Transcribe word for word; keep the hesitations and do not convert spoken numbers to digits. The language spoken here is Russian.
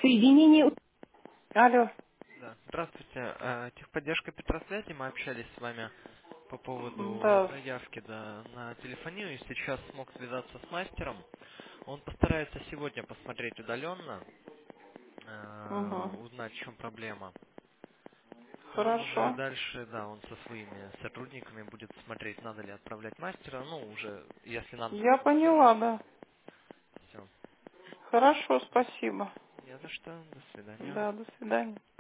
Соединение... Алло. Да. Здравствуйте. Э, Техподдержка Петросвязи. Мы общались с вами по поводу Да. заявки да, на телефонию. И сейчас смог связаться с мастером. Он постарается сегодня посмотреть удаленно, Угу. э, узнать, в чем проблема. Ну, уже Хорошо. дальше, да, он со своими сотрудниками будет смотреть, надо ли отправлять мастера. Ну, уже, если надо, Я то свяжется. поняла, да. Все. Хорошо, спасибо. Не за что. До свидания. Да, до свидания.